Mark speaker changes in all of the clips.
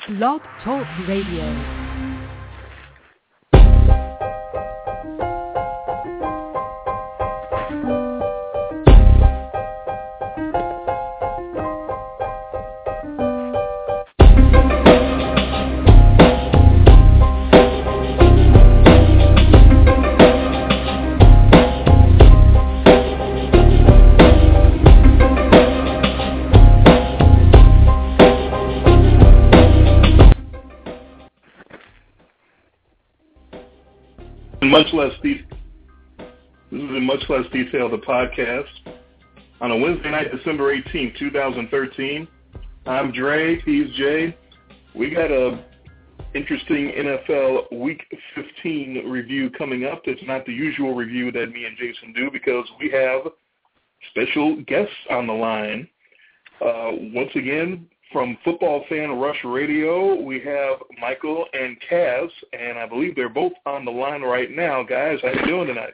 Speaker 1: Blog Talk Radio.
Speaker 2: This is in much less detail the podcast. On a Wednesday night, December 18th, 2013, I'm Dre, he's Jay. We got a interesting NFL Week 15 review coming up. It's not the usual review that me and Jason do because we have special guests on the line. Once again, from Football Fan Rush Radio, we have Michael and Kaz, and I believe they're both on the line right now. Guys, how you doing tonight?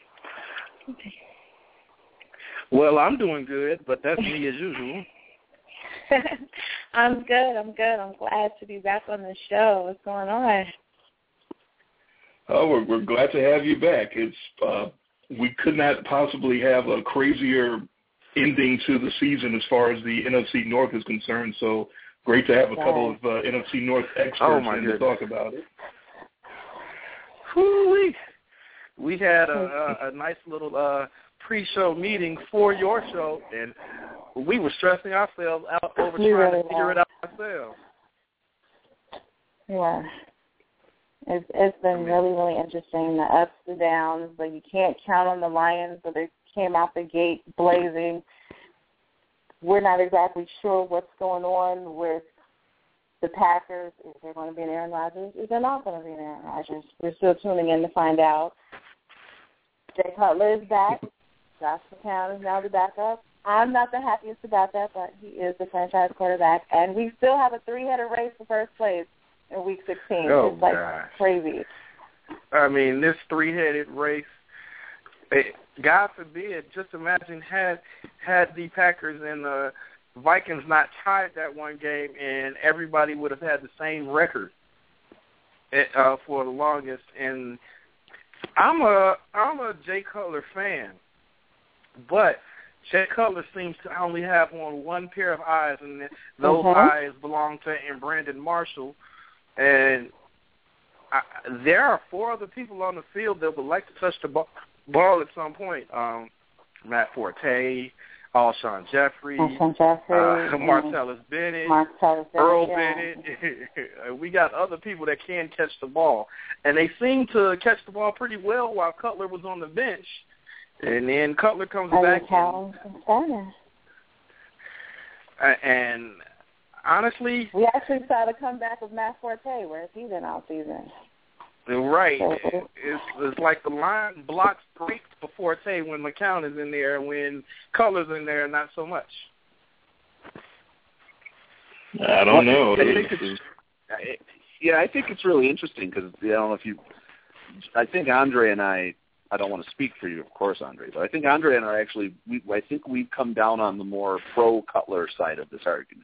Speaker 3: Well, I'm doing good, but that's me as usual.
Speaker 4: I'm good. I'm glad to be back on the show. What's going on?
Speaker 2: Oh, we're glad to have you back. It's we could not possibly have a crazier ending to the season as far as the NFC North is concerned. So great to have a couple of NFC North experts in to talk about it.
Speaker 3: Woo-wee. We had a nice little pre-show meeting for your show, and we were stressing ourselves out over trying to figure it out ourselves.
Speaker 4: Yeah. It's been really, really interesting, the ups and downs, but you can't count on the Lions, but they came out the gate blazing. We're not exactly sure what's going on with the Packers. Is there going to be an Aaron Rodgers? Is there not going to be an Aaron Rodgers? We're still tuning in to find out. Jay Cutler is back. Josh McCown is now the backup. I'm not the happiest about that, but he is the franchise quarterback. And we still have a three-headed race for first place in Week 16. It's like crazy.
Speaker 3: I mean, this three-headed race, God forbid, just imagine had the Packers and the Vikings not tied that one game and everybody would have had the same record for the longest. And I'm a Jay Cutler fan, but Jay Cutler seems to only have on one pair of eyes, and those eyes belong to Brandon Marshall. And there are four other people on the field that would like to touch the ball at some point. Matt Forte, Alshon Jeffrey, Martellus Bennett, Earl Bennett. We got other people that can catch the ball. And they seem to catch the ball pretty well while Cutler was on the bench. And then Cutler comes back. And honestly,
Speaker 4: we actually saw the comeback of Matt Forte. Where has he been all season?
Speaker 3: Right. It's like the line blocks breaks for Forte when McCown is in there, and when Cutler's in there, not so much.
Speaker 2: I don't know.
Speaker 5: I think it's really interesting because I don't know if you. I think Andre and I don't want to speak for you, of course, Andre, but I think Andre and I actually. I think we've come down on the more pro Cutler side of this argument.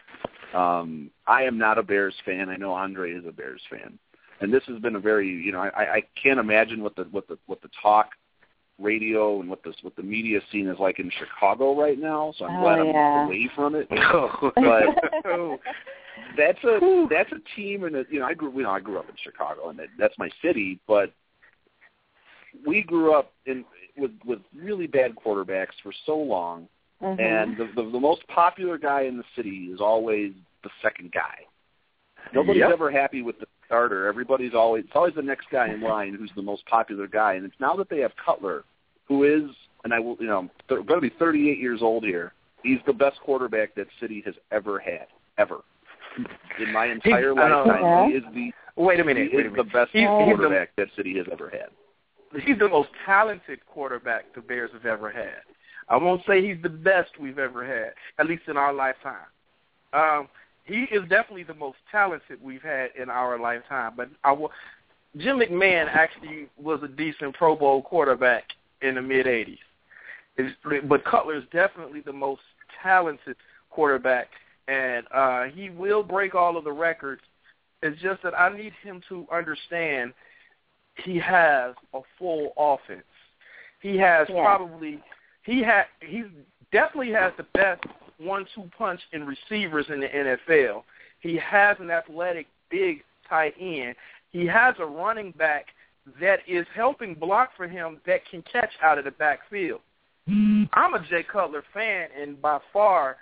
Speaker 5: I am not a Bears fan. I know Andre is a Bears fan. And this has been a very, I can't imagine what the talk radio and what the media scene is like in Chicago right now. So I'm glad I'm away from it. But that's a team, and I grew up in Chicago, and that's my city. But we grew up with really bad quarterbacks for so long, and the most popular guy in the city is always the second guy. Nobody's ever happy with the starter. It's always the next guy in line who's the most popular guy. And it's now that they have Cutler, who is, and I will, going to be 38 years old here. He's the best quarterback that city has ever had, ever. In my entire lifetime, he is the the best quarterback that city has ever had.
Speaker 3: He's the most talented quarterback the Bears have ever had. I won't say he's the best we've ever had, at least in our lifetime. He is definitely the most talented we've had in our lifetime. But Jim McMahon actually was a decent Pro Bowl quarterback in the mid-'80s. But Cutler is definitely the most talented quarterback and he will break all of the records. It's just that I need him to understand he has a full offense. He has he definitely has the best 1-2 punch in receivers in the NFL. He has an athletic, big tight end. He has a running back that is helping block for him that can catch out of the backfield. I'm a Jay Cutler fan, and by far,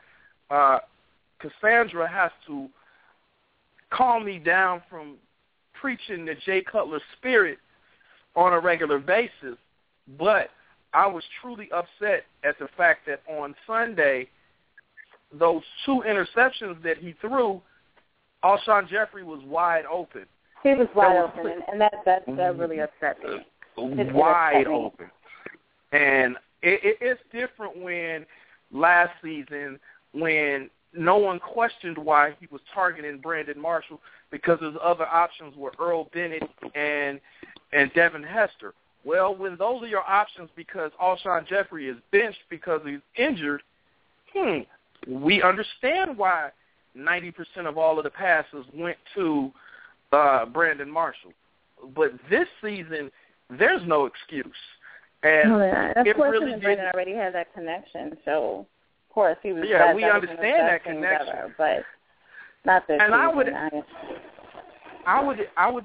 Speaker 3: Cassandra has to calm me down from preaching the Jay Cutler spirit on a regular basis. But I was truly upset at the fact that on Sunday, those 2 interceptions that he threw, Alshon Jeffrey was wide open.
Speaker 4: He was wide open, and that really upset me.
Speaker 3: Wide open. And it's different when last season, when no one questioned why he was targeting Brandon Marshall, because his other options were Earl Bennett and Devin Hester. Well, when those are your options because Alshon Jeffrey is benched because he's injured, we understand why 90% of all of the passes went to Brandon Marshall. But this season, there's no excuse. And
Speaker 4: of course, really Brandon already had that connection, so of course he was.
Speaker 3: Yeah, we understand that connection,
Speaker 4: ever, but not this
Speaker 3: and
Speaker 4: season.
Speaker 3: I would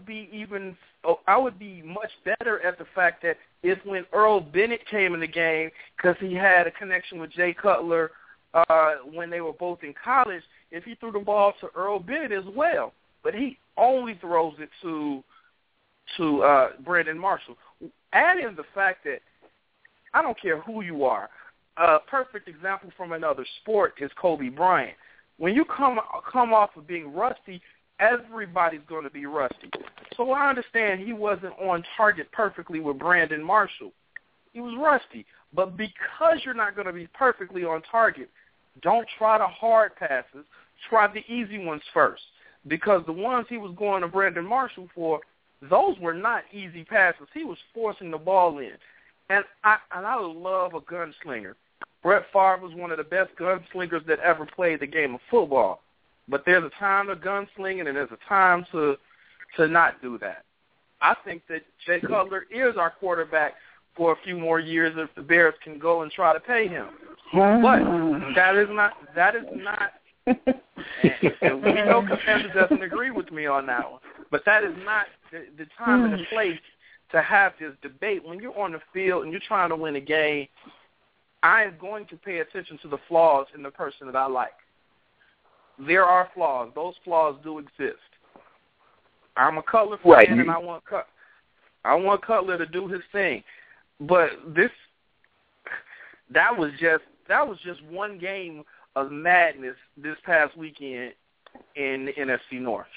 Speaker 3: be much better at the fact that if when Earl Bennett came in the game, because he had a connection with Jay Cutler when they were both in college, if he threw the ball to Earl Bennett as well, but he only throws it to Brandon Marshall. Add in the fact that I don't care who you are. A perfect example from another sport is Kobe Bryant. When you come off of being rusty, everybody's going to be rusty. So I understand he wasn't on target perfectly with Brandon Marshall. He was rusty. But because you're not going to be perfectly on target, don't try the hard passes. Try the easy ones first. Because the ones he was going to Brandon Marshall for, those were not easy passes. He was forcing the ball in. And I love a gunslinger. Brett Favre was one of the best gunslingers that ever played the game of football. But there's a time to gunslinging and there's a time to not do that. I think that Jay Cutler is our quarterback for a few more years if the Bears can go and try to pay him. But that is not and we know Cassandra doesn't agree with me on that one. But that is not the time and the place to have this debate. When you're on the field and you're trying to win a game, I am going to pay attention to the flaws in the person that I like. There are flaws. Those flaws do exist. I'm a Cutler fan, and I want Cutler to do his thing. But that was just one game of madness this past weekend in the NFC North.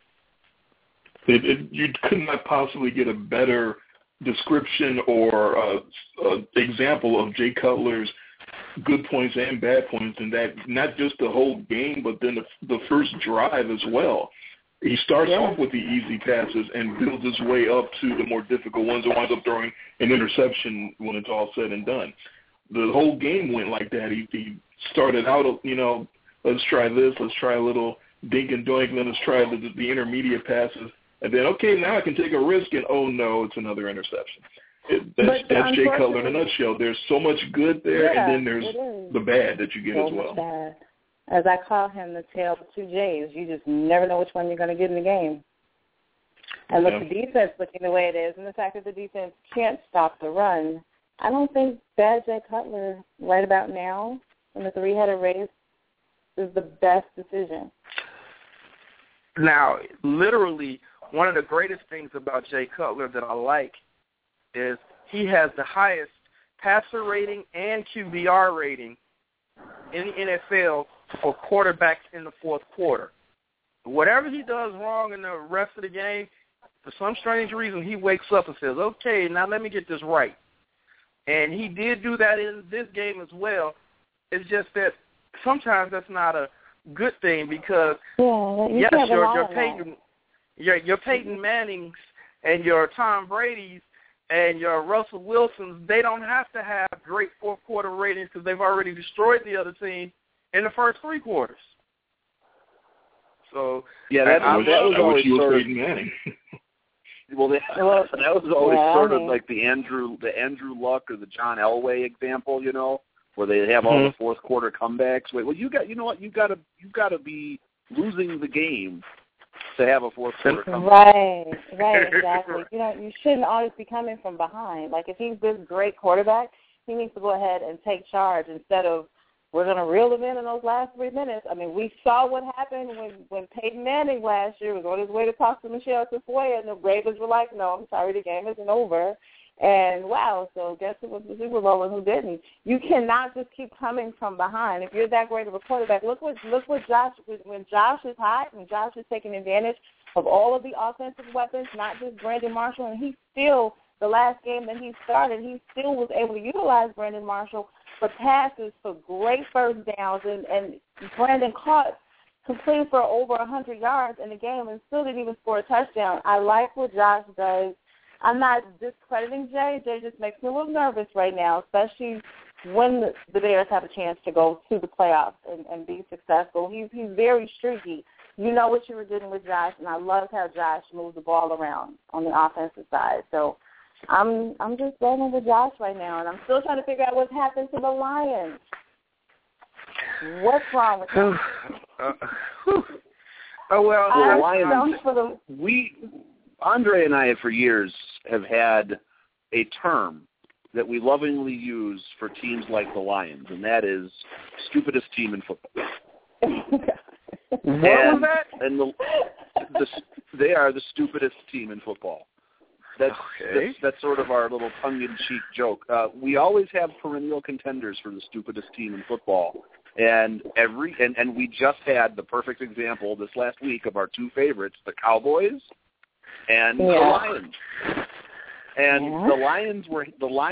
Speaker 2: You could not possibly get a better description or example of Jay Cutler's good points and bad points than that. Not just the whole game, but then the first drive as well. He starts off with the easy passes and builds his way up to the more difficult ones and winds up throwing an interception when it's all said and done. The whole game went like that. He started out, let's try this, let's try a little dink and doink, then let's try the intermediate passes. And then, okay, now I can take a risk, and oh, no, it's another interception. That's Jay Cutler in a nutshell. There's so much good there, and then there's the bad that you get as well.
Speaker 4: Bad. As I call him, the tale of two J's. You just never know which one you're going to get in the game. And with the defense looking the way it is, and the fact that the defense can't stop the run, I don't think bad Jay Cutler right about now in the three-headed race is the best decision.
Speaker 3: Now, literally, one of the greatest things about Jay Cutler that I like is he has the highest passer rating and QBR rating in the NFL for quarterbacks in the fourth quarter. Whatever he does wrong in the rest of the game, for some strange reason, he wakes up and says, okay, now let me get this right. And he did do that in this game as well. It's just that sometimes that's not a good thing because, your Peyton Mannings and your Tom Brady's and your Russell Wilsons, they don't have to have great fourth-quarter ratings because they've already destroyed the other team in the first three quarters. So
Speaker 5: yeah, that was always sort of
Speaker 2: Manning.
Speaker 5: Well, that was always sort of like the Andrew Luck or the John Elway example, you know, where they have all the fourth quarter comebacks. Well, you got to be losing the game to have a fourth quarter comeback.
Speaker 4: Right, exactly. You shouldn't always be coming from behind. Like if he's this great quarterback, he needs to go ahead and take charge instead of we're going to reel him in those last 3 minutes. I mean, we saw what happened when Peyton Manning last year was on his way to talk to Michelle Tafoya, and the Ravens were like, no, I'm sorry, the game isn't over. And, wow, so guess who was the Super Bowl and who didn't? You cannot just keep coming from behind. If you're that great of a quarterback, look what Josh, when Josh is hot and Josh is taking advantage of all of the offensive weapons, not just Brandon Marshall, and he still, the last game that he started, he still was able to utilize Brandon Marshall for passes for great first downs, and Brandon completed for over 100 yards in the game and still didn't even score a touchdown. I like what Josh does. I'm not discrediting Jay. Jay just makes me a little nervous right now, especially when the Bears have a chance to go to the playoffs and be successful. He's very streaky. You know what you were doing with Josh, and I loved how Josh moved the ball around on the offensive side. So I'm just rolling with Josh right now, and I'm still trying to figure out what's happened to the Lions. What's wrong with them?
Speaker 5: The Lions. Andre and I, for years, have had a term that we lovingly use for teams like the Lions, and that is stupidest team in football.
Speaker 3: What was that?
Speaker 5: And they are the stupidest team in football. That's sort of our little tongue-in-cheek joke. We always have perennial contenders for the stupidest team in football, and we just had the perfect example this last week of our two favorites, the Cowboys and the Lions. And the Lions were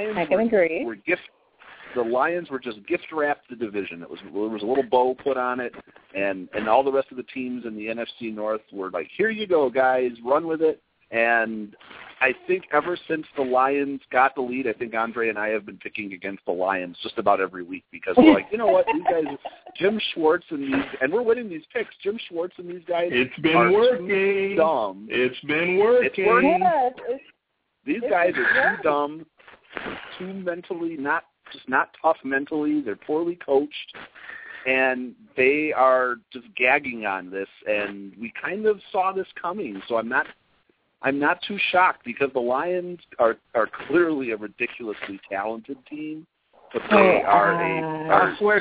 Speaker 5: just gift wrapped the division. There was a little bow put on it, and all the rest of the teams in the NFC North were like, here you go, guys, run with it. And I think ever since the Lions got the lead, I think Andre and I have been picking against the Lions just about every week because we're like, you know what, these guys, Jim Schwartz and we're winning these picks. Jim Schwartz and these guys
Speaker 2: are
Speaker 5: working.
Speaker 2: Too dumb. It's been working.
Speaker 5: It's working. These guys are too dumb, too mentally not tough mentally. They're poorly coached, and they are just gagging on this. And we kind of saw this coming, so I'm not too shocked because the Lions are clearly a ridiculously talented team, but they I swear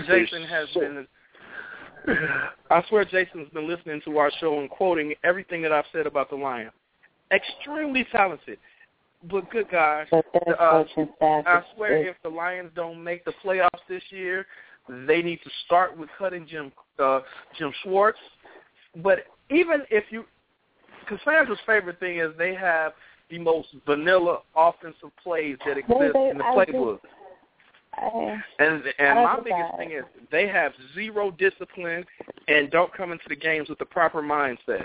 Speaker 3: Jason's been listening to our show and quoting everything that I've said about the Lions. Extremely talented, but good gosh, I swear if the Lions don't make the playoffs this year, they need to start with cutting Jim Schwartz. But even if you Cassandra's favorite thing is they have the most vanilla offensive plays that exist in the playbook. And my biggest thing is they have zero discipline and don't come into the games with the proper mindset.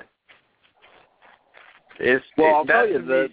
Speaker 5: I'll tell you,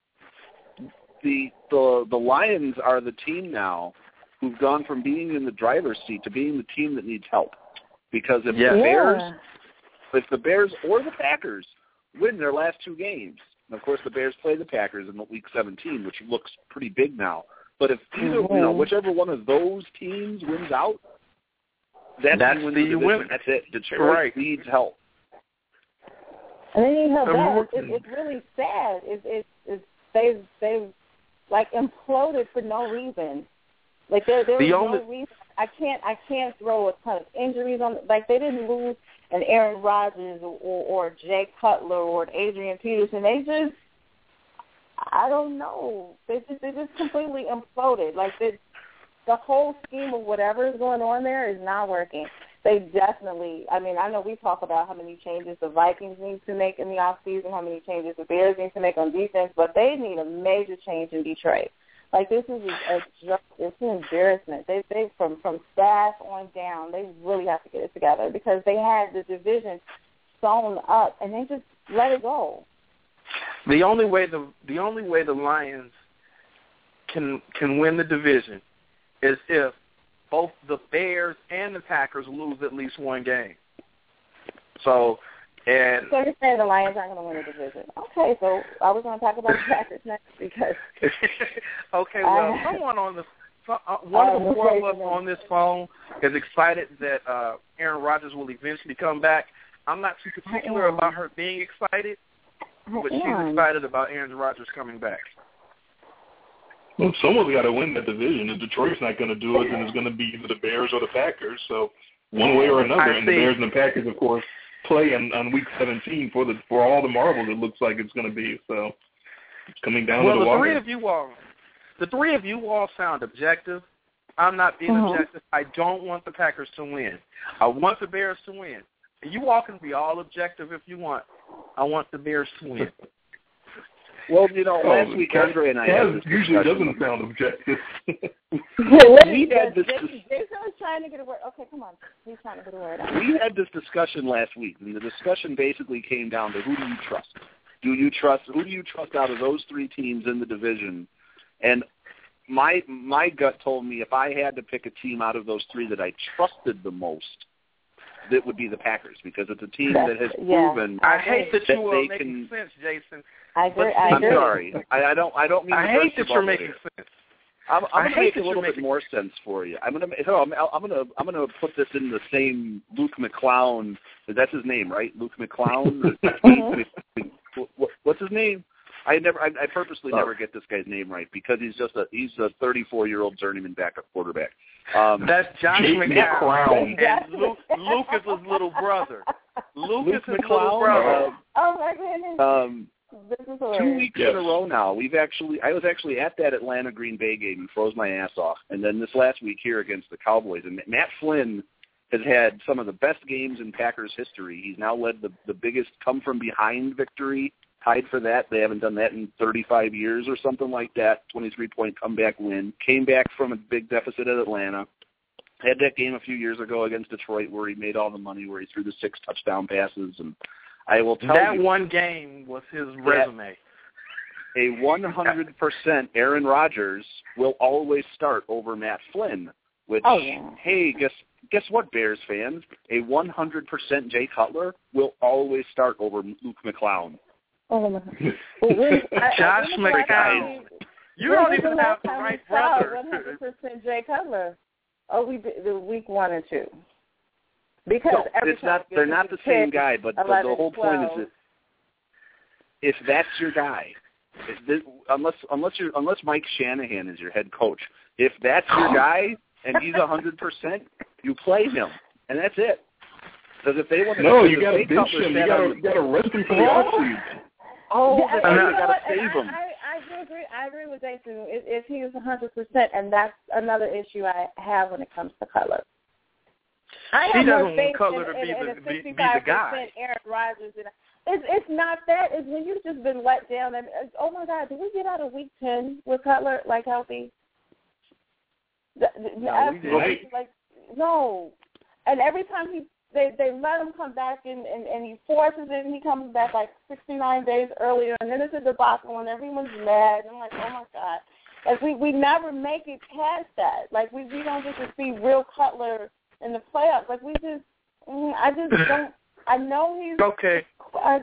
Speaker 5: the Lions are the team now who've gone from being in the driver's seat to being the team that needs help. Because if the Bears or the Packers win their last two games, and of course the Bears play the Packers in Week 17, which looks pretty big now. But if whichever one of those teams wins out, that's the division. That's it. Detroit needs help.
Speaker 4: And they need help back. It's really sad. They've like imploded for no reason. Like there was no reason. I can't throw a ton of injuries on. Like they didn't lose an Aaron Rodgers or Jay Cutler or an Adrian Peterson. They just, I don't know. They just completely imploded. Like the whole scheme of whatever is going on there is not working. They definitely, I mean, I know we talk about how many changes the Vikings need to make in the offseason, how many changes the Bears need to make on defense, but they need a major change in Detroit. Like, this is it's an embarrassment. They from staff on down, they really have to get it together because they had the division sewn up, and they just let it go.
Speaker 3: The only way the Lions can win the division is if both the Bears and the Packers lose at least one game. So And
Speaker 4: so you're saying the Lions aren't going to win the division? Okay, so I was going to talk about the Packers next because.
Speaker 3: Okay, well, someone on the one of the four of us on this phone is excited that Aaron Rodgers will eventually come back. I'm not too particular about her being excited, but she's excited about Aaron Rodgers coming back.
Speaker 2: Well, someone's got to win that division. If Detroit's not going to do it, then it's going to be either the Bears or the Packers. So one way or another, and the Bears and the Packers, of course, play on Week 17 for all the marbles. It looks like it's going to be. So it's coming down to the wire.
Speaker 3: The three of you all sound objective. I'm not being objective. I don't want the Packers to win. I want the Bears to win. You all can be all objective if you want. I want the Bears to win.
Speaker 5: Well, last week Andre and I had this
Speaker 2: usually doesn't sound objective.
Speaker 5: We had this.
Speaker 4: Jason's trying to get a word. Okay, come on. He's trying to get a word out.
Speaker 5: We had this discussion last week, and the discussion basically came down to who do you trust? Who do you trust out of those three teams in the division? And my gut told me if I had to pick a team out of those three that I trusted the most, that would be the Packers, because it's a team that has proven.
Speaker 3: I hate that you are making sense, Jason. I agree. I'm
Speaker 5: sorry. I don't mean.
Speaker 3: I hate that you're making sense.
Speaker 5: I'm going to make a little bit more sense for you. I'm going to put this in the same Luke McClown. That's his name, right? Luke McClown. What's his name? I purposely never get this guy's name right because he's a 34-year-old journeyman backup quarterback.
Speaker 3: That's Josh McClown, and Luke is his little brother. Luke is his little brother.
Speaker 4: Oh my goodness.
Speaker 5: 2 weeks in a row now. I was actually at that Atlanta Green Bay game and froze my ass off. And then this last week here against the Cowboys, and Matt Flynn has had some of the best games in Packers history. He's now led the biggest come-from-behind victory, tied for that. They haven't done that in 35 years or something like that, 23-point comeback win. Came back from a big deficit at Atlanta. Had that game a few years ago against Detroit where he made all the money, where he threw the 6 touchdown passes. And I will tell you,
Speaker 3: that one game was his resume.
Speaker 5: A 100% Aaron Rodgers will always start over Matt Flynn, which, hey, guess what, Bears fans? A 100% Jay Cutler will always start over Luke McClown.
Speaker 4: Oh, my God.
Speaker 3: Josh McCown. You don't even have the right brother.
Speaker 4: 100% Jay Cutler. Oh, we did the week 1 and 2. Because
Speaker 5: no, they're not the same guy, but the whole point is that if that's your guy, unless Mike Shanahan is your head coach, if that's your guy and he's 100%, you play him, and that's it. Because if they want to,
Speaker 2: you got to bench him. You got to rest him for the offseason.
Speaker 5: Oh, you got to save him.
Speaker 4: I agree with Jason. If he is 100%, and that's another issue I have when it comes to Cutler.
Speaker 3: He doesn't want Cutler to be the guy.
Speaker 4: Aaron Rodgers. It's not that. It's when you've just been let down. And oh my God, did we get out of Week 10 with Cutler like healthy? No. And every time they let him come back and he forces it and he comes back like 69 days earlier, and then it's a debacle and everyone's mad. And I'm like, oh my God. Like we never make it past that. Like we don't get to see real Cutler in the playoffs. Like I just don't. I know he's
Speaker 3: okay.
Speaker 4: I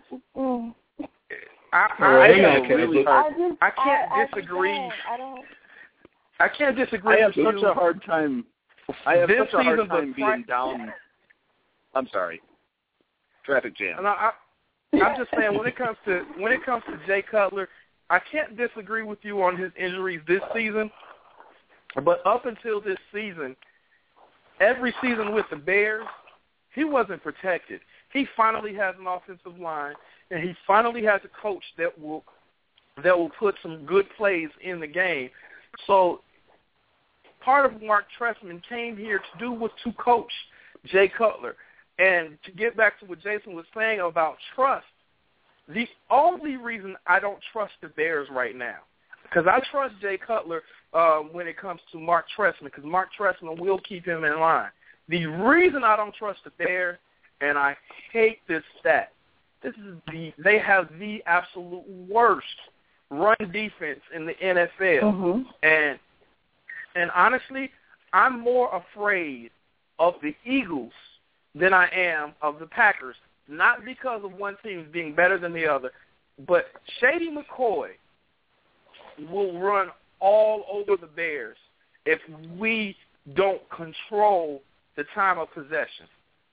Speaker 3: can't disagree. I can't disagree.
Speaker 5: I have such a hard time. Being down. I'm sorry. Traffic jam.
Speaker 3: And I'm just saying when it comes to Jay Cutler, I can't disagree with you on his injuries this season. But up until this season, every season with the Bears, he wasn't protected. He finally has an offensive line, and he finally has a coach that will put some good plays in the game. So part of Mark Trestman came here to do was to coach Jay Cutler. And to get back to what Jason was saying about trust, the only reason I don't trust the Bears right now, because I trust Jay Cutler when it comes to Mark Trestman, because Mark Trestman will keep him in line. The reason I don't trust the Bears, and I hate this stat, they have the absolute worst run defense in the NFL.
Speaker 4: Mm-hmm.
Speaker 3: And honestly, I'm more afraid of the Eagles than I am of the Packers. not because of one team being better than the other, but Shady McCoy will run all over the Bears if we don't control the time of possession.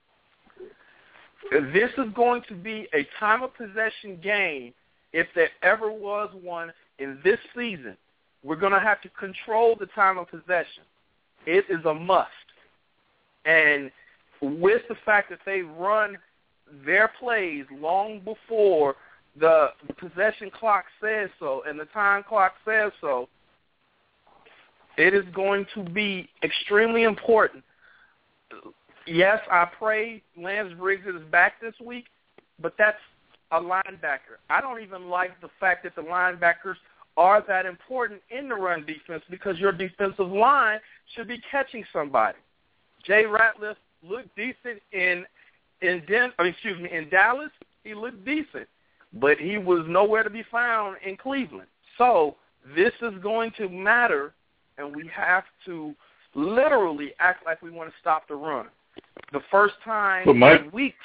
Speaker 3: This is going to be a time of possession game if there ever was one in this season. We're going to have to control the time of possession. It is a must. And with the fact that they run their plays long before the possession clock says so and the time clock says so, it is going to be extremely important. Yes, I pray Lance Briggs is back this week, but that's a linebacker. I don't even like the fact that the linebackers are that important in the run defense because your defensive line should be catching somebody. Jay Ratliff looked decent in Dallas. He looked decent, but he was nowhere to be found in Cleveland. So this is going to matter, and we have to literally act like we want to stop the run. The first time in weeks.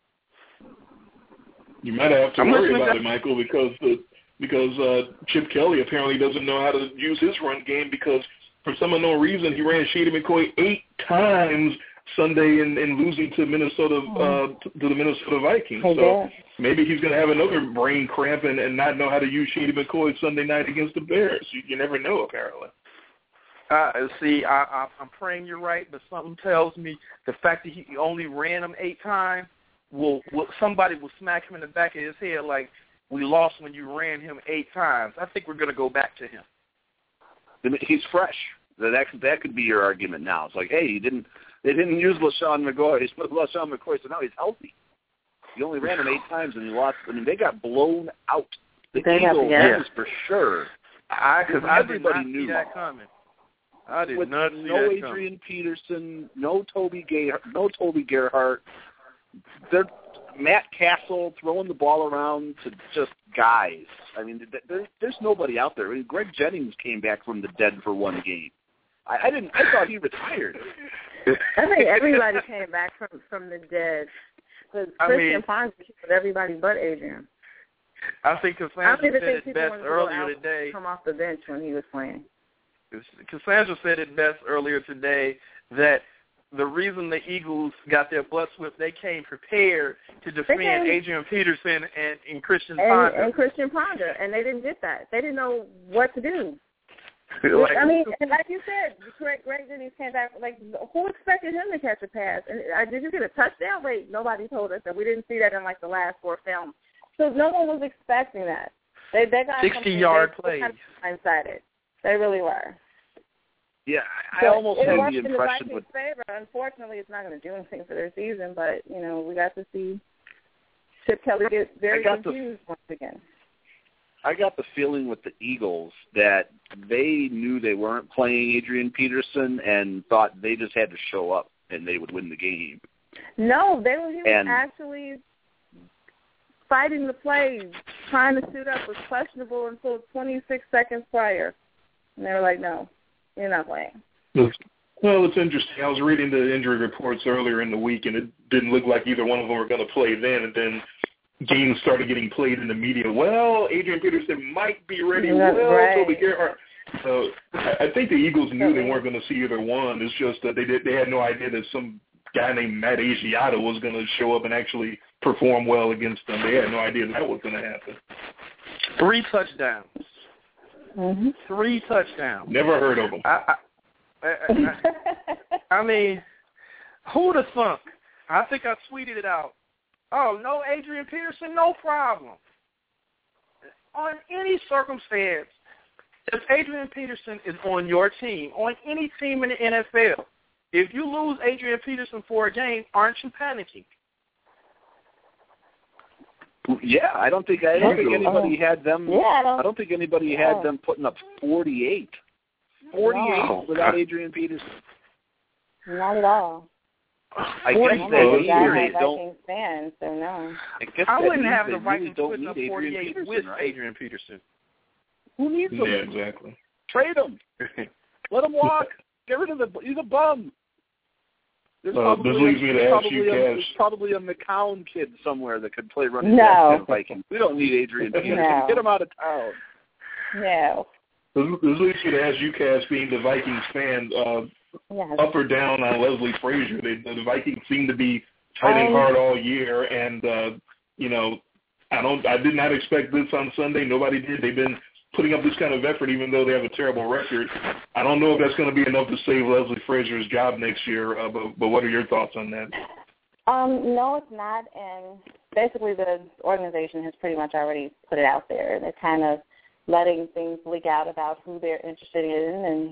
Speaker 2: You might have to worry about it, Michael, because Chip Kelly apparently doesn't know how to use his run game because for some unknown reason he ran Shady McCoy 8 times Sunday and losing to Minnesota to the Minnesota Vikings. So maybe he's going to have another brain cramp and not know how to use Shady McCoy Sunday night against the Bears. You never know, apparently. I'm praying you're right, but something tells me the fact that he only ran him 8 times, somebody will smack him in the back of his head like, we lost when you ran him 8 times. I think we're going to go back to him.
Speaker 5: He's fresh. That could be your argument now. It's like, hey, they didn't use LaShawn McCoy, so now he's healthy. He only ran him 8 times and he lost. I mean, they got blown out. The Eagles, that is for sure.
Speaker 3: Everybody knew that coming. I did not see that coming.
Speaker 5: No Adrian Peterson, no Toby Gerhart. They're Matt Castle throwing the ball around to just guys. I mean, there's nobody out there. I mean, Greg Jennings came back from the dead for one game. I thought he retired.
Speaker 4: I think everybody came back from the dead. Because Christian Ponder killed everybody but Adrian.
Speaker 3: I think Cassandra said it best earlier today.
Speaker 4: Come off the bench when he was playing.
Speaker 3: Cassandra said it best earlier today that the reason the Eagles got their butts whipped, they came prepared to defend Adrian Peterson and Christian Ponder.
Speaker 4: And Christian Ponder, and they didn't get that. They didn't know what to do. I mean, like you said, Greg Jennings came back. Like, who expected him to catch a pass? And did you get a touchdown? Wait, nobody told us that. We didn't see that in, like, the last 4 films. So no one was expecting that. They got
Speaker 3: 60-yard plays.
Speaker 4: Blindsided. They really were.
Speaker 5: Yeah, I almost had the impression.
Speaker 4: With favor. Unfortunately, it's not going to do anything for their season, but, you know, we got to see Chip Kelly get very confused once again.
Speaker 5: I got the feeling with the Eagles that they knew they weren't playing Adrian Peterson and thought they just had to show up and they would win the game.
Speaker 4: No, he was actually fighting the plays, trying to suit up, was questionable until 26 seconds prior. And they were like, no, you're not playing.
Speaker 2: Well, it's interesting. I was reading the injury reports earlier in the week, and it didn't look like either one of them were going to play then. And then games started getting played in the media. Well, Adrian Peterson might be ready. Toby Gerhart. So I think the Eagles knew they weren't going to see either one. It's just that they had no idea that some guy named Matt Asiata was going to show up and actually perform well against them. They had no idea that was going to happen.
Speaker 3: 3 touchdowns.
Speaker 4: Mm-hmm.
Speaker 3: 3 touchdowns.
Speaker 2: Never heard of them.
Speaker 3: I mean, who'd have thunk? I think I tweeted it out. Oh, no Adrian Peterson, no problem. On any circumstance, if Adrian Peterson is on your team, on any team in the NFL, if you lose Adrian Peterson for a game, aren't you panicking?
Speaker 5: Yeah, I don't think anybody had them. I don't think anybody had them putting up 48 without Adrian Peterson.
Speaker 4: Not at all.
Speaker 5: I guess they don't.
Speaker 4: Fan, so no.
Speaker 3: I wouldn't have the Vikings putting up 48 with Adrian Peterson.
Speaker 5: Who needs him?
Speaker 2: Yeah, exactly.
Speaker 5: Trade him. Let him walk. Get rid of he's a bum. There's
Speaker 2: this leads me to ask you, Cash.
Speaker 5: There's probably a McCown kid somewhere that could play running back for the Vikings. We don't need Adrian Peterson.
Speaker 4: No.
Speaker 5: Get him out of town.
Speaker 4: No.
Speaker 2: This leads me to ask you, Cash, being the Vikings fan,
Speaker 4: Yes.
Speaker 2: up or down on Leslie Frazier. The Vikings seem to be fighting hard all year, and I did not expect this on Sunday. Nobody did. They've been putting up this kind of effort, even though they have a terrible record. I don't know if that's going to be enough to save Leslie Frazier's job next year. But what are your thoughts on that?
Speaker 4: No, it's not. And basically, the organization has pretty much already put it out there. They're kind of letting things leak out about who they're interested in, and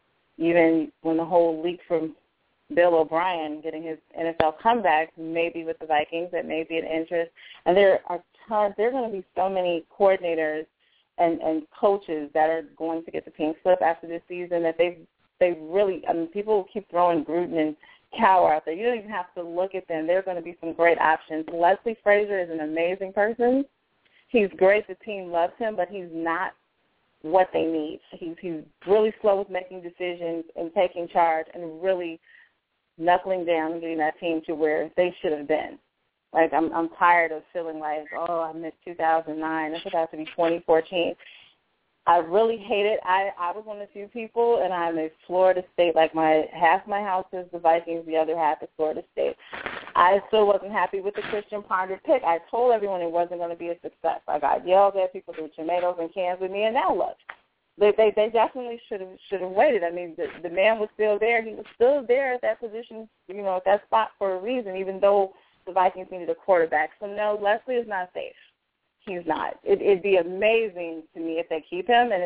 Speaker 4: even when the whole leak from Bill O'Brien getting his NFL comeback, maybe with the Vikings, that may be an interest. And there are tons. There are going to be so many coordinators and coaches that are going to get the pink slip after this season that they really, people keep throwing Gruden and Cowher out there. You don't even have to look at them. There are going to be some great options. Leslie Frazier is an amazing person. He's great. The team loves him, but he's not what they need. He's really slow with making decisions and taking charge and really knuckling down and getting that team to where they should have been. Like, I'm tired of feeling like, I missed 2009. It's about to be 2014. I really hate it. I was one of the few people, and I'm a Florida State. Like, half my house is the Vikings, the other half is Florida State. I still wasn't happy with the Christian Ponder pick. I told everyone it wasn't going to be a success. I got yelled at. People threw tomatoes and cans with me, and now look. They definitely should have waited. I mean, the man was still there. He was still there at that position, at that spot for a reason, even though the Vikings needed a quarterback. So, no, Leslie is not safe. He's not. It'd be amazing to me if they keep him, and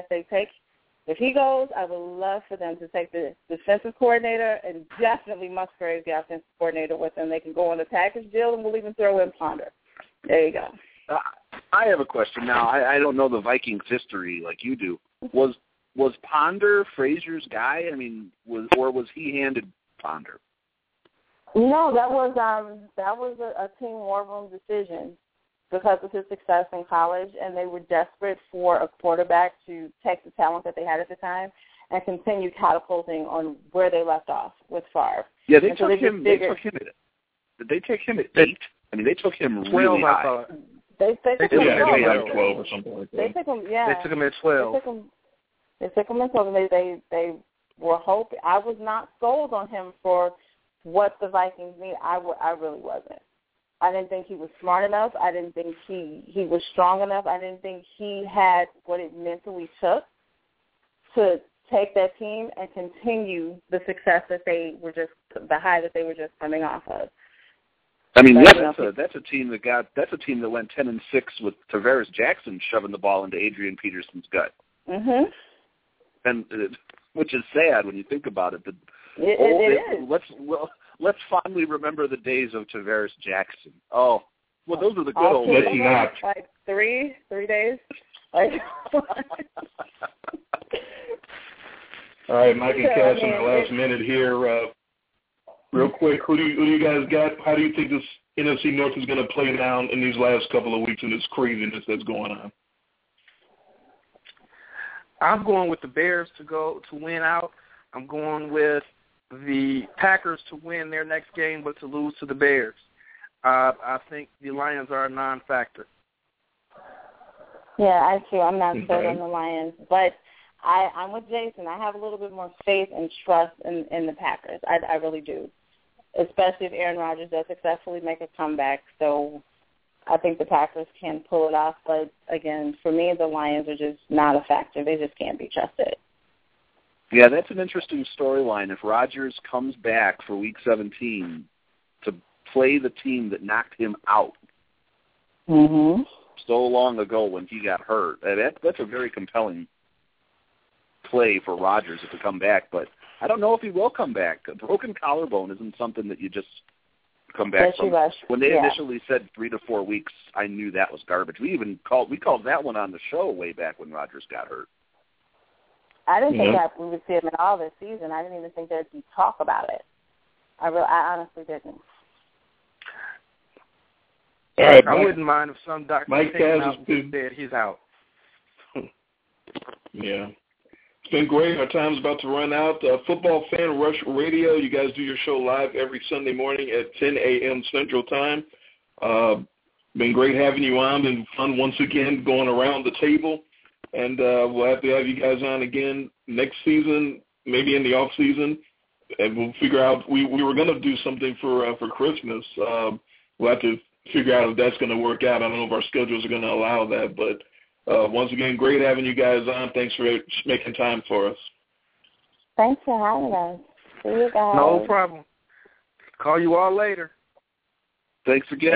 Speaker 4: if he goes, I would love for them to take the defensive coordinator and definitely Musgrave, the offensive coordinator, with them. They can go on the package deal, and we'll even throw in Ponder. There you go.
Speaker 5: I have a question now. I don't know the Vikings history like you do. Was Ponder Frazier's guy? I mean, was he handed Ponder?
Speaker 4: No, that was a team war room decision because of his success in college, and they were desperate for a quarterback to take the talent that they had at the time and continue catapulting on where they left off with Favre.
Speaker 5: Yeah, they took him at 8? I mean, they took him really high.
Speaker 4: They took him
Speaker 2: at 12 or something like that.
Speaker 3: They took him at 12.
Speaker 4: They took him at 12, and they were hoping. I was not sold on him for what the Vikings need. I really wasn't. I didn't think he was smart enough. I didn't think he was strong enough. I didn't think he had what it mentally took to take that team and continue the success that the high that they were just coming off of.
Speaker 5: I mean, that's a team that went 10-6 with Tavares Jackson shoving the ball into Adrian Peterson's gut.
Speaker 4: Mhm.
Speaker 5: And which is sad when you think about it.
Speaker 4: It is.
Speaker 5: Let's fondly remember the days of Tavares Jackson. Oh, well, those are the good old
Speaker 2: days.
Speaker 5: days.
Speaker 4: Like three days. Like.
Speaker 2: All right, Mike and Cass in the last minute here. Real quick, who do you guys got? How do you think this NFC North is going to play down in these last couple of weeks and this craziness that's going on?
Speaker 3: I'm going with the Bears to win out. I'm going with the Packers to win their next game, but to lose to the Bears. I think the Lions are a non-factor.
Speaker 4: Yeah, I'm not sold on the Lions, but I'm with Jason. I have a little bit more faith and trust in the Packers. I really do, especially if Aaron Rodgers does successfully make a comeback. So I think the Packers can pull it off. But, again, for me, the Lions are just not a factor. They just can't be trusted.
Speaker 5: Yeah, that's an interesting storyline. If Rodgers comes back for Week 17 to play the team that knocked him out so long ago when he got hurt, that's a very compelling play for Rodgers to come back. But I don't know if he will come back. A broken collarbone isn't something that you just come back from. When they initially said 3 to 4 weeks, I knew that was garbage. We called that one on the show way back when Rodgers got hurt.
Speaker 4: I didn't think that we would see him at all this season. I didn't even think there'd be talk about it. I honestly didn't.
Speaker 2: All right,
Speaker 3: I wouldn't mind if some doctor
Speaker 2: Mike
Speaker 3: came out and said he's out.
Speaker 2: Yeah. It's been great. Our time's about to run out. Football Fan Rush Radio. You guys do your show live every Sunday morning at 10 a.m. Central Time. Been great having you on, and fun once again going around the table. And we'll have to have you guys on again next season, maybe in the off season, and we'll figure out. We were going to do something for Christmas. We'll have to figure out if that's going to work out. I don't know if our schedules are going to allow that, but once again, great having you guys on. Thanks for making time for us.
Speaker 4: Thanks for having us. See you guys.
Speaker 3: No problem. Call you all later.
Speaker 5: Thanks again.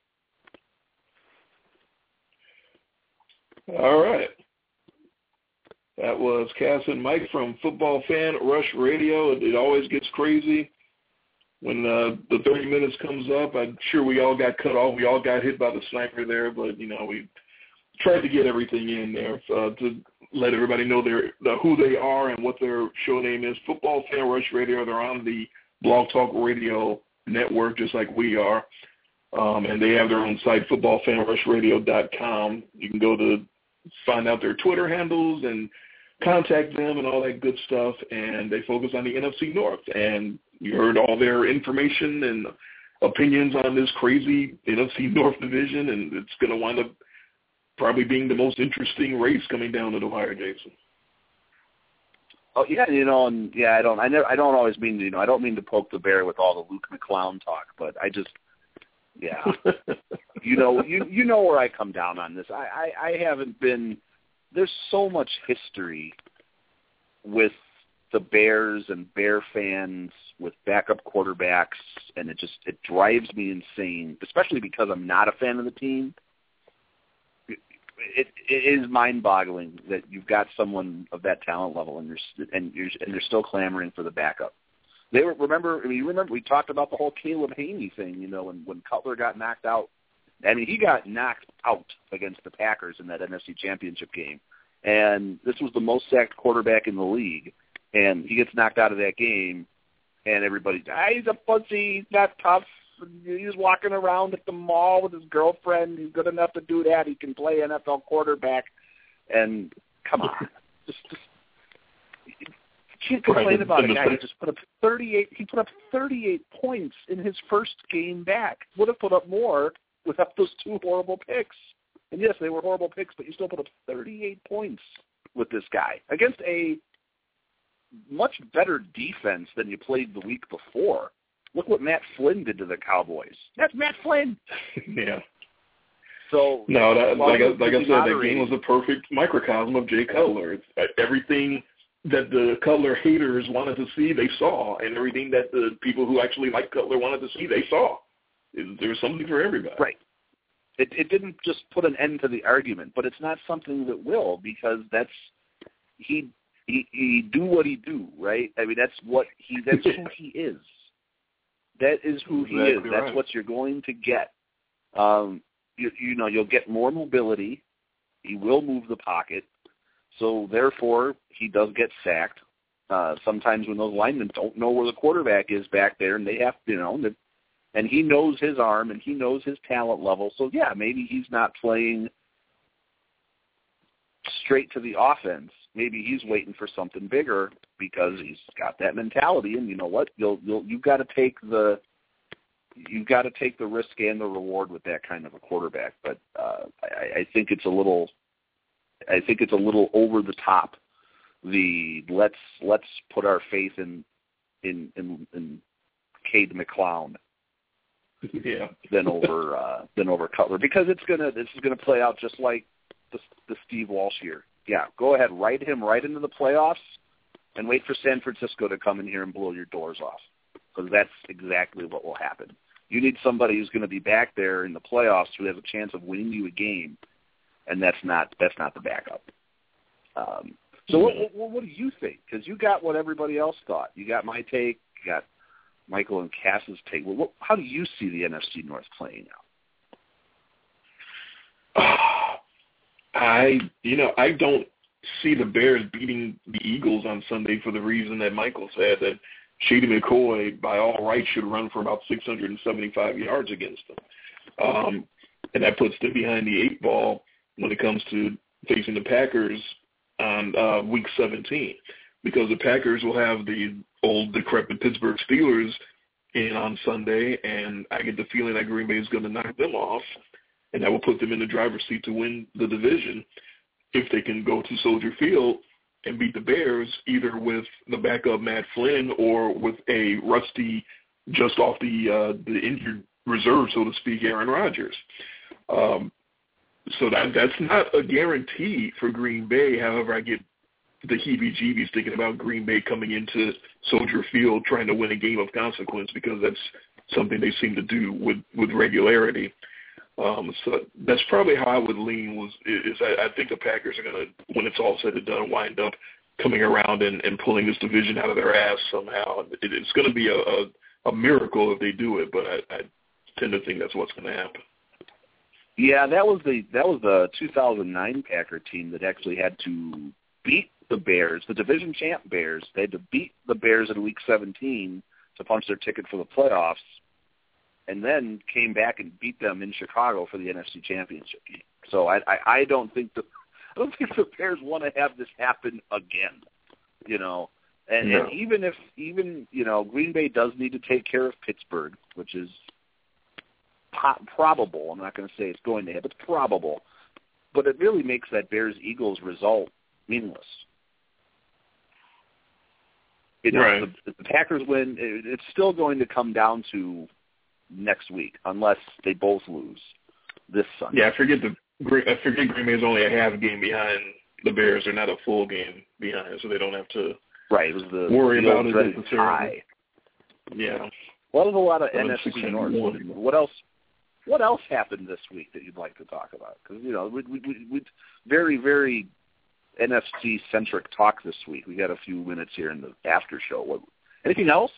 Speaker 2: All right. That was Cass and Mike from Football Fan Rush Radio. It always gets crazy when the 30 minutes comes up. I'm sure we all got cut off. We all got hit by the sniper there, but, we tried to get everything in there to let everybody know who they are and what their show name is. Football Fan Rush Radio. They're on the Blog Talk Radio network just like we are. And they have their own site, footballfanrushradio.com. You can go to find out their Twitter handles and contact them and all that good stuff. And they focus on the NFC North. And you heard all their information and opinions on this crazy NFC North division, and it's going to wind up probably being the most interesting race coming down to the wire, Jason.
Speaker 5: Oh yeah, I don't always mean I don't mean to poke the bear with all the Luke McClown talk, but I just, yeah, you know where I come down on this. I haven't been. There's so much history with the Bears and Bear fans with backup quarterbacks, and it drives me insane, especially because I'm not a fan of the team. It is mind-boggling that you've got someone of that talent level, and they're still clamoring for the backup. Remember we talked about the whole Caleb Haney thing, when Cutler got knocked out. I mean, he got knocked out against the Packers in that NFC Championship game, and this was the most sacked quarterback in the league, and he gets knocked out of that game, and everybody's, he's a pussy, he's not tough. He's walking around at the mall with his girlfriend. He's good enough to do that. He can play NFL quarterback. And come on, just you can't complain about a guy who just put up 38. He put up 38 points in his first game back. Would have put up more without those two horrible picks. And yes, they were horrible picks, but you still put up 38 points with this guy against a much better defense than you played the week before. Look what Matt Flynn did to the Cowboys. That's Matt Flynn.
Speaker 2: Yeah.
Speaker 5: So
Speaker 2: no, like I said, that game was a perfect microcosm of Jay Cutler. It's everything that the Cutler haters wanted to see, they saw, and everything that the people who actually like Cutler wanted to see, they saw. There was something for everybody.
Speaker 5: Right. It didn't just put an end to the argument, but it's not something that will, because that's he do what he do, right? I mean, that's who he is. That is who he is. That's right. What you're going to get. You'll get more mobility. He will move the pocket. So, therefore, he does get sacked. Sometimes when those linemen don't know where the quarterback is back there, and they have to, and he knows his arm and he knows his talent level. So, yeah, maybe he's not playing straight to the offense. Maybe he's waiting for something bigger because he's got that mentality. And you know what? You've got to take the risk and the reward with that kind of a quarterback. But I think it's a little over the top. Let's put our faith in Cade McClown.
Speaker 2: Yeah.
Speaker 5: than over Cutler, because this is gonna play out just like the Steve Walsh year. Yeah, go ahead, write him right into the playoffs, and wait for San Francisco to come in here and blow your doors off, because that's exactly what will happen. You need somebody who's going to be back there in the playoffs who has a chance of winning you a game, and that's not the backup. So what do you think? Because you got what everybody else thought. You got my take. You got Michael and Cass's take. Well, how do you see the NFC North playing out?
Speaker 2: I don't see the Bears beating the Eagles on Sunday for the reason that Michael said, that Shady McCoy, by all rights, should run for about 675 yards against them. And that puts them behind the eight ball when it comes to facing the Packers on Week 17, because the Packers will have the old decrepit Pittsburgh Steelers in on Sunday, and I get the feeling that Green Bay is going to knock them off, and that will put them in the driver's seat to win the division if they can go to Soldier Field and beat the Bears, either with the backup Matt Flynn or with a rusty, just off the injured reserve, so to speak, Aaron Rodgers. So that's not a guarantee for Green Bay. However, I get the heebie-jeebies thinking about Green Bay coming into Soldier Field trying to win a game of consequence, because that's something they seem to do with regularity. So that's probably how I would lean. I think the Packers are going to, when it's all said and done, wind up coming around and pulling this division out of their ass somehow. It's going to be a miracle if they do it, but I tend to think that's what's going to happen.
Speaker 5: Yeah, that was the 2009 Packer team that actually had to beat the Bears, the division champ Bears. They had to beat the Bears in Week 17 to punch their ticket for the playoffs, and then came back and beat them in Chicago for the NFC Championship game. So I don't think the Bears want to have this happen again, you know. And even if Green Bay does need to take care of Pittsburgh, which is probable. I'm not going to say it's going to happen. It's probable. But it really makes that Bears-Eagles result meaningless.
Speaker 2: Right.
Speaker 5: If the Packers win, it's still going to come down to next week, unless they both lose this Sunday.
Speaker 2: Yeah, I forget Green Bay is only a half game behind the Bears. They're not a full game behind, so they don't have to
Speaker 5: it was
Speaker 2: worry
Speaker 5: the
Speaker 2: about it necessarily.
Speaker 5: Tie.
Speaker 2: Yeah.
Speaker 5: Well, there's a lot of NFC North. What else happened this week that you'd like to talk about? Because, we very, very NFC-centric talk this week. We got a few minutes here in the after show. Anything else?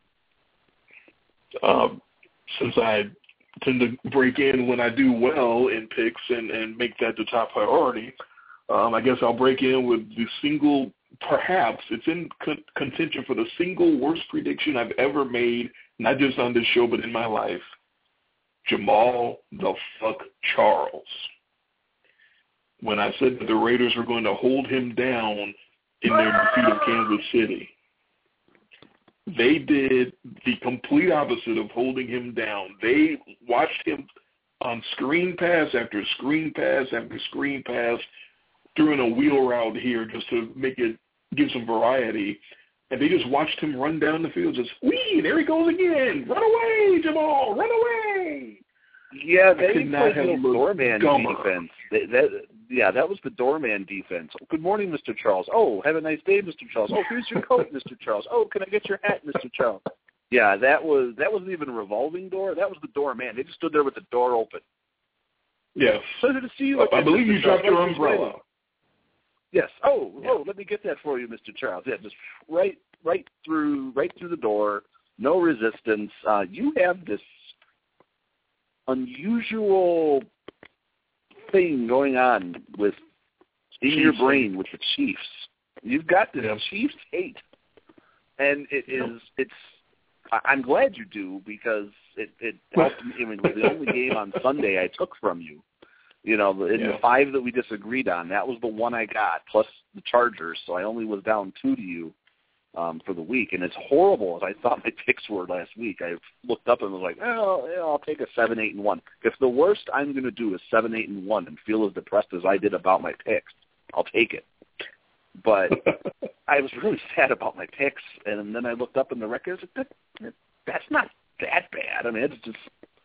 Speaker 2: Since I tend to break in when I do well in picks and make that the top priority, I guess I'll break in with the single, perhaps it's in contention for the single worst prediction I've ever made, not just on this show, but in my life. Jamal the fuck Charles. When I said that the Raiders were going to hold him down in their defeat of Kansas City, they did the complete opposite of holding him down. They watched him on screen pass after screen pass after screen pass, threw in a wheel route here just to give some variety. And they just watched him run down the field, just, whee, there he goes again. Run away, Jamal, run away.
Speaker 5: Yeah, they played the doorman defense. That was the doorman defense. Good morning, Mr. Charles. Oh, have a nice day, Mr. Charles. Oh, here's your coat, Mr. Charles. Oh, can I get your hat, Mr. Charles? Yeah, that wasn't even a revolving door. That was the doorman. They just stood there with the door open.
Speaker 2: Yes.
Speaker 5: Pleasure to see you.
Speaker 2: I believe you dropped your umbrella.
Speaker 5: Yes. Oh, let me get that for you, Mr. Charles. Yeah, just right through the door. No resistance. You have this unusual thing going on in your brain with the Chiefs. You've got this Chiefs hate, and it's. I'm glad you do, because it helped me. I mean, it was the only game on Sunday I took from you. The 5 that we disagreed on, that was the one I got, plus the Chargers, so I only was down 2 to you for the week. And as horrible as I thought my picks were last week, I looked up and was like, I'll take a 7-8-1. If the worst I'm going to do is 7-8-1 and feel as depressed as I did about my picks, I'll take it. But I was really sad about my picks, and then I looked up in the records. That's not that bad. I mean, it's just,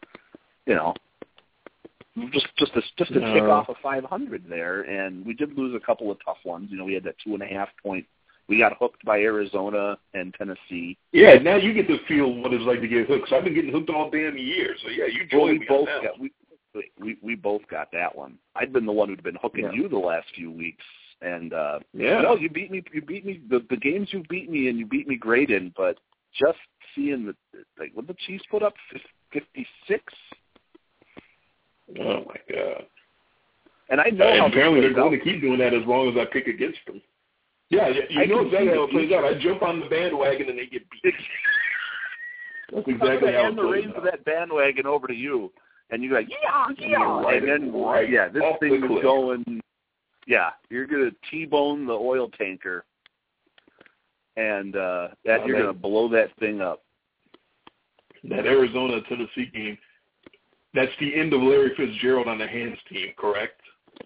Speaker 5: just to tick off a 500 there, and we did lose a couple of tough ones. We had that 2.5 point. We got hooked by Arizona and Tennessee.
Speaker 2: Yeah, now you get to feel what it's like to get hooked. So I've been getting hooked all damn year. So yeah, you joined me on that one. We both got that one. I'd been the one who'd been hooking you the last few weeks, and you beat me. You beat me. The games you beat me, and you beat me great in. But just seeing what the Chiefs put up, 56. Oh my God!
Speaker 5: And I know
Speaker 2: apparently they're going to keep doing that as long as I pick against them. Yeah, you know exactly how it plays out. I jump on the bandwagon and they get beat. That's exactly how it plays out.
Speaker 5: And the reins of that bandwagon over to you, and you're like, yeah,
Speaker 2: right,
Speaker 5: and then
Speaker 2: this
Speaker 5: thing is going. Yeah, you're going to T-bone the oil tanker, and you're going to blow that thing up.
Speaker 2: That Arizona-Tennessee game, that's the end of Larry Fitzgerald on the hands team, correct?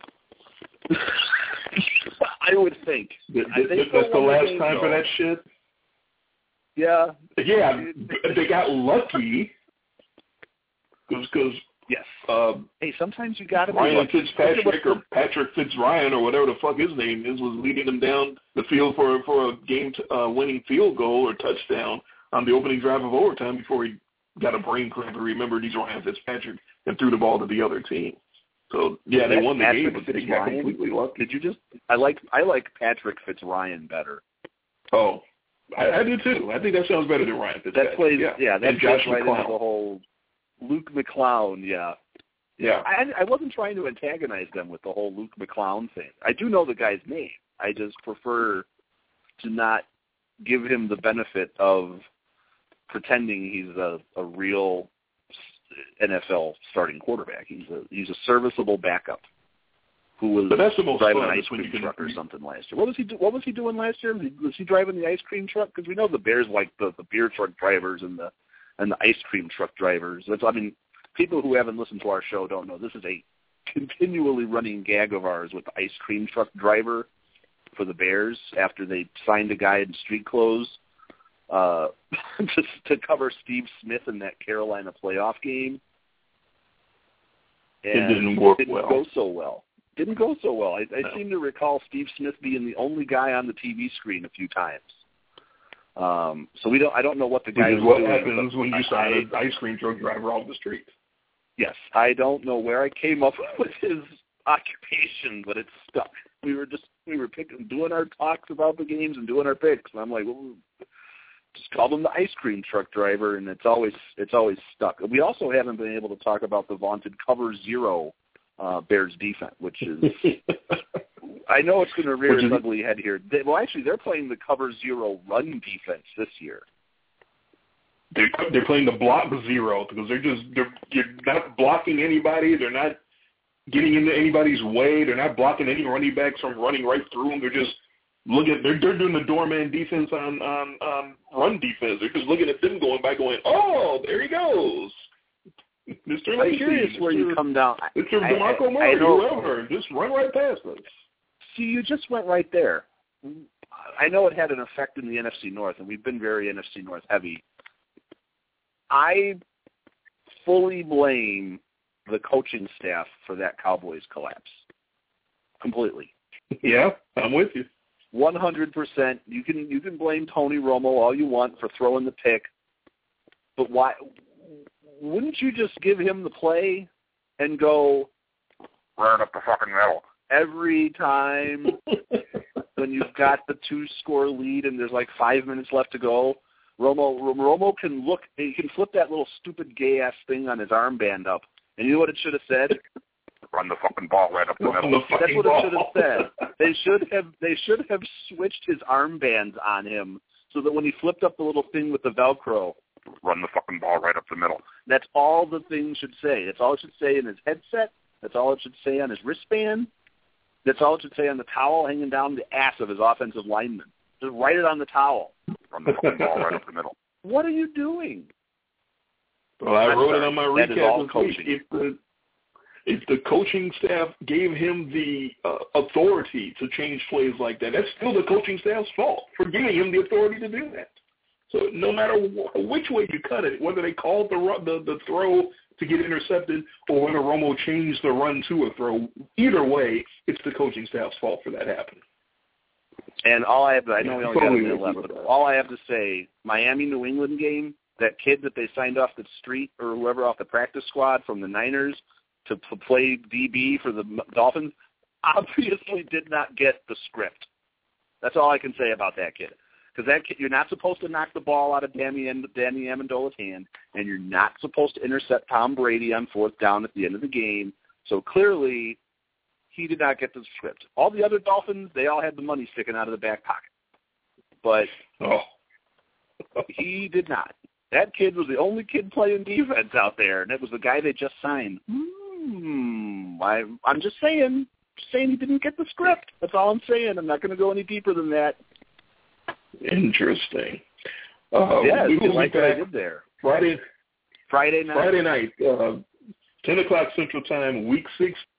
Speaker 5: I would think.
Speaker 2: That's the last time for that shit?
Speaker 5: Yeah.
Speaker 2: Yeah, they got lucky because
Speaker 5: yes. Hey, sometimes you got to be
Speaker 2: Ryan
Speaker 5: lucky.
Speaker 2: Fitzpatrick or Patrick Fitzryan or whatever the fuck his name is was leading them down the field for a game-winning field goal or touchdown on the opening drive of overtime before he got a brain cramp and remembered he's Ryan Fitzpatrick and threw the ball to the other team. So yeah, they won the game, but they got completely lucky.
Speaker 5: I like Patrick Fitzryan better.
Speaker 2: Oh, I do too. I think that sounds better than Ryan Fitzpatrick.
Speaker 5: That plays, that
Speaker 2: Josh
Speaker 5: plays right
Speaker 2: McClown.
Speaker 5: into the whole Luke McClown. Yeah.
Speaker 2: Yeah.
Speaker 5: I wasn't trying to antagonize them with the whole Luke McClown thing. I do know the guy's name. I just prefer to not give him the benefit of pretending he's a real NFL starting quarterback. He's a serviceable backup who was driving an ice cream truck or something last year. What was he doing last year? Was he driving the ice cream truck? Because we know the Bears like the beer truck drivers and the ice cream truck drivers. People who haven't listened to our show don't know this is a continually running gag of ours with the ice cream truck driver for the Bears after they signed a guy in street clothes to cover Steve Smith in that Carolina playoff game. And
Speaker 2: it didn't work
Speaker 5: well. Didn't go so well. I seem to recall Steve Smith being the only guy on the TV screen a few times. So I don't know what the guy was
Speaker 2: what
Speaker 5: doing.
Speaker 2: Happens when you sign an ice cream truck driver off the street.
Speaker 5: Yes, I don't know where I came up with his occupation, but it stuck. We were doing our talks about the games and doing our picks, and I'm like, well, just call him the ice cream truck driver, and it's always stuck. We also haven't been able to talk about the vaunted cover zero Bears defense, which is I know it's going to rear its ugly head here. They're playing the cover zero run defense this year.
Speaker 2: They're playing the block zero because you're not blocking anybody. They're not getting into anybody's way. They're not blocking any running backs from running right through them. They're just they're doing the doorman defense on run defense. They're just looking at them going, oh, there he goes. Mr.
Speaker 5: I'm curious where you come down.
Speaker 2: Mr. DeMarco Murray, whoever, just run right past us.
Speaker 5: See, you just went right there. I know it had an effect in the NFC North, and we've been very NFC North heavy. I fully blame the coaching staff for that Cowboys collapse. Completely.
Speaker 2: Yeah, I'm with you.
Speaker 5: 100%. You can blame Tony Romo all you want for throwing the pick, but why? Wouldn't you just give him the play and go run up the fucking middle every time when you've got the 2-score lead and there's like 5 minutes left to go? Romo can look. He can flip that little stupid gay ass thing on his armband up, and you know what it should have said? Run the fucking ball right up the middle. That's what it should have said. They should have switched his armbands on him so that when he flipped up the little thing with the Velcro, run the fucking ball right up the middle. That's all the thing should say. That's all it should say in his headset. That's all it should say on his wristband. That's all it should say on the towel hanging down the ass of his offensive lineman. Just write it on the towel. Run the fucking ball right up the middle. What are you doing?
Speaker 2: Well, I wrote it on my recap.
Speaker 5: That is all coaching.
Speaker 2: If the coaching staff gave him the authority to change plays like that, that's still the coaching staff's fault for giving him the authority to do that. So no matter which way you cut it, whether they called the throw to get intercepted or whether Romo changed the run to a throw, either way, it's the coaching staff's fault for that happening.
Speaker 5: And all I have to, I know we only got a minute left, but all I have to say, Miami-New England game, that kid that they signed off the street or whoever off the practice squad from the Niners to play DB for the Dolphins obviously did not get the script. That's all I can say about that kid. Because that kid, you're not supposed to knock the ball out of Danny Amendola's hand, and you're not supposed to intercept Tom Brady on 4th down at the end of the game. So clearly, he did not get the script. All the other Dolphins, they all had the money sticking out of the back pocket. But he did not. That kid was the only kid playing defense out there, and it was the guy they just signed. I'm just saying. saying he didn't get the script. That's all I'm saying. I'm not going to go any deeper than that.
Speaker 2: Interesting.
Speaker 5: Yeah,
Speaker 2: we will
Speaker 5: like
Speaker 2: be
Speaker 5: what I
Speaker 2: back
Speaker 5: did there.
Speaker 2: Friday night,
Speaker 5: 10
Speaker 2: o'clock Central Time, Week 16.